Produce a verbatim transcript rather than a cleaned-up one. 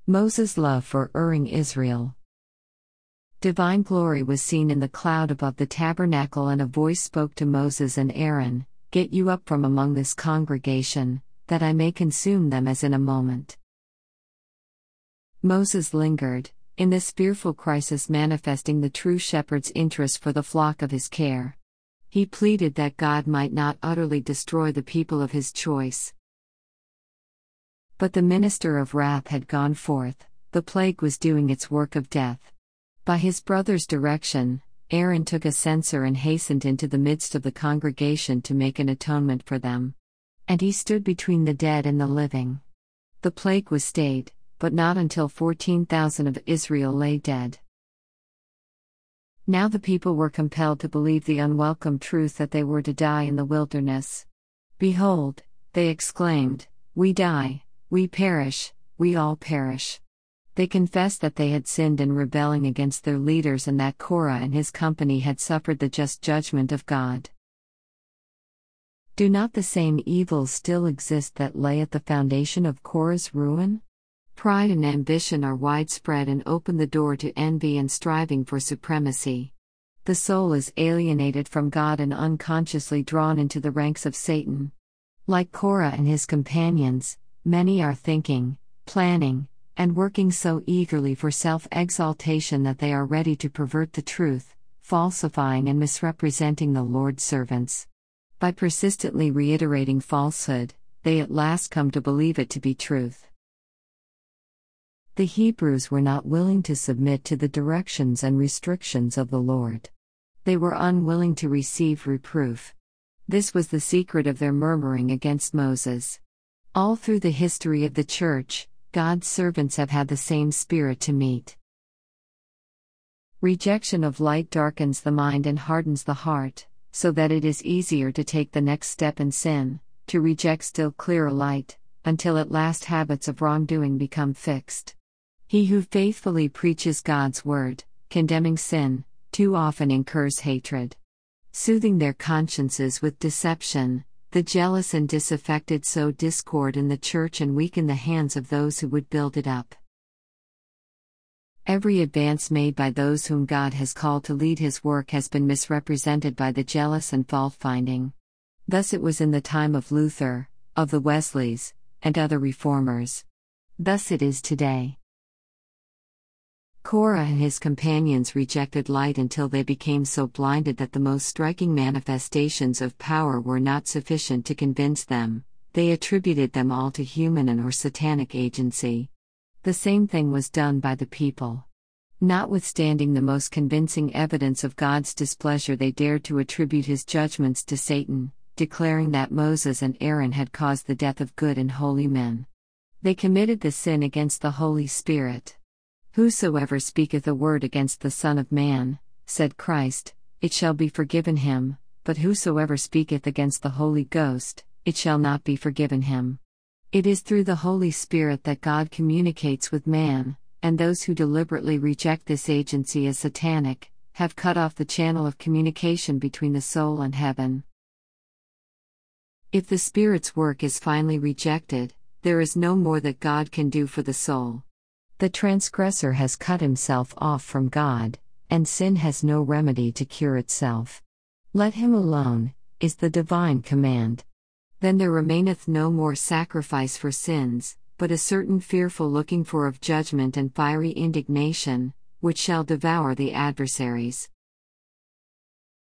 Moses' love for erring Israel. Divine glory was seen in the cloud above the tabernacle, and a voice spoke to Moses and Aaron, "Get you up from among this congregation, that I may consume them as in a moment." Moses lingered, in this fearful crisis, manifesting the true shepherd's interest for the flock of his care. He pleaded that God might not utterly destroy the people of his choice. But the minister of wrath had gone forth, the plague was doing its work of death. By his brother's direction, Aaron took a censer and hastened into the midst of the congregation to make an atonement for them. And he stood between the dead and the living. The plague was stayed, but not until fourteen thousand of Israel lay dead. Now the people were compelled to believe the unwelcome truth that they were to die in the wilderness. "Behold," they exclaimed, "we die, we perish, we all perish." They confessed that they had sinned in rebelling against their leaders, and that Korah and his company had suffered the just judgment of God. Do not the same evils still exist that lay at the foundation of Korah's ruin? Pride and ambition are widespread and open the door to envy and striving for supremacy. The soul is alienated from God and unconsciously drawn into the ranks of Satan. Like Korah and his companions, many are thinking, planning, and working so eagerly for self-exaltation that they are ready to pervert the truth, falsifying and misrepresenting the Lord's servants. By persistently reiterating falsehood, they at last come to believe it to be truth. The Hebrews were not willing to submit to the directions and restrictions of the Lord. They were unwilling to receive reproof. This was the secret of their murmuring against Moses. All through the history of the Church, God's servants have had the same spirit to meet. Rejection of light darkens the mind and hardens the heart, so that it is easier to take the next step in sin, to reject still clearer light, until at last habits of wrongdoing become fixed. He who faithfully preaches God's word, condemning sin, too often incurs hatred. Soothing their consciences with deception, the jealous and disaffected sow discord in the church and weaken the hands of those who would build it up. Every advance made by those whom God has called to lead his work has been misrepresented by the jealous and fault-finding. Thus it was in the time of Luther, of the Wesleys, and other reformers. Thus it is today. Korah and his companions rejected light until they became so blinded that the most striking manifestations of power were not sufficient to convince them. They attributed them all to human and or satanic agency. The same thing was done by the people. Notwithstanding the most convincing evidence of God's displeasure, they dared to attribute his judgments to Satan, declaring that Moses and Aaron had caused the death of good and holy men. They committed the sin against the Holy Spirit. "Whosoever speaketh a word against the Son of Man," said Christ, "it shall be forgiven him, but whosoever speaketh against the Holy Ghost, it shall not be forgiven him." It is through the Holy Spirit that God communicates with man, and those who deliberately reject this agency as satanic, have cut off the channel of communication between the soul and heaven. If the Spirit's work is finally rejected, there is no more that God can do for the soul. The transgressor has cut himself off from God, and sin has no remedy to cure itself. "Let him alone," is the divine command. Then there remaineth no more sacrifice for sins, but a certain fearful looking for of judgment and fiery indignation, which shall devour the adversaries.